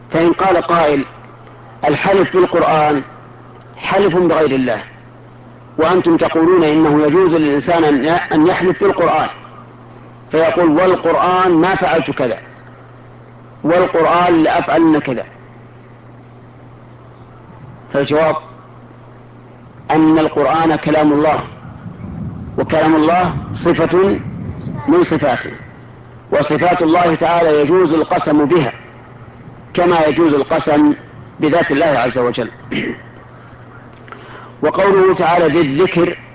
فإن قال قائل الحلف بالقرآن حلف بغير الله، وأنتم تقولون إنه يجوز للإنسان أن يحلف بالقرآن، فيقول والقرآن ما فعلت كذا، والقرآن لأفعلن كذا، فالجواب أن القرآن كلام الله، وكلام الله صفة من صفاته، وصفات الله تعالى يجوز القسم بها كما يجوز القسم بذات الله عز وجل. وقوله تعالى ذي الذكر